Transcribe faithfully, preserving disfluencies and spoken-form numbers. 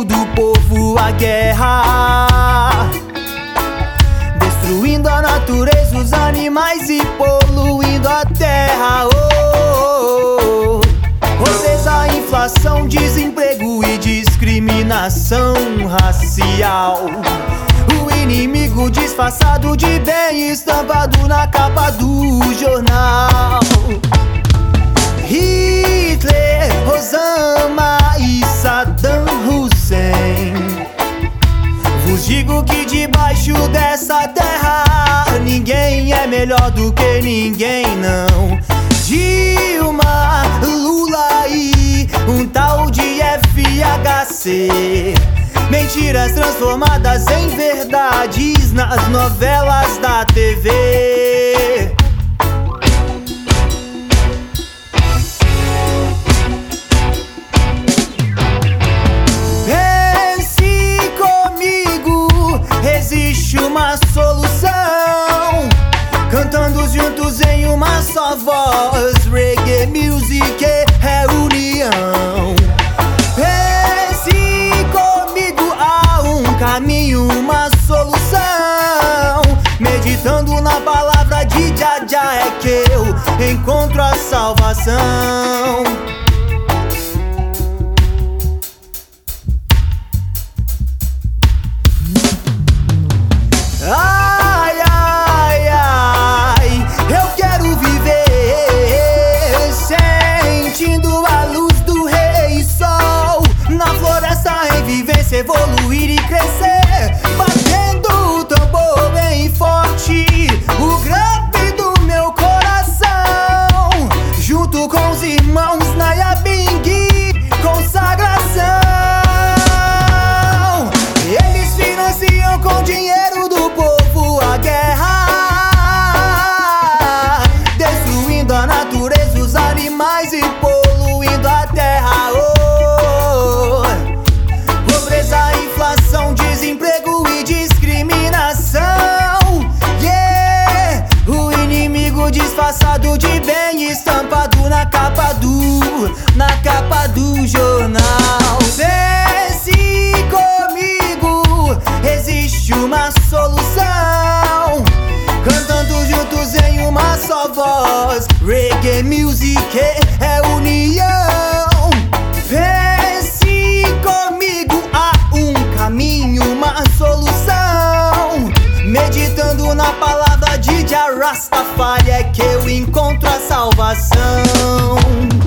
inimigo do povo a guerra, destruindo a natureza, os animais e poluindo a terra. Oh, pobreza, inflação, desemprego e discriminação racial. O inimigo disfarçado de bem, estampado na capa do jornal. Hitler, Osama e Saddam Hussein. Vos digo que debaixo dessa terra ninguém é melhor do que ninguém, não. Dilma, Lula e um tal de F H C. Mentiras transformadas em verdades nas novelas da T V. Pense comigo, existe uma solução. Cantando juntos em uma só voz, reggae music é união. Pense comigo, há um caminho, uma solução. Meditando na palavra de Jah Jah é que eu encontro a salvação. Ai, ai, ai, eu quero viver sentindo a luz do Rei Sol. Na floresta em vivência, evoluir e crescer, batendo o tambor bem forte, o grave do meu coração. Junto com os irmãos Nyabinghi, consagração. Eles financiam com dinheiro do povo a guerra, destruindo a natureza, os animais e poluindo a terra. Oh, pobreza, inflação, desemprego e discriminação. Yeah, o inimigo disfarçado de bem, estampado na capa do, na capa do jornal. Pense comigo, existe uma solução. Cantando juntos em uma só voz, reggae music é união. Pense comigo, há um caminho, uma solução. Meditando na palavra de Jah Rastafari é que eu encontro a salvação.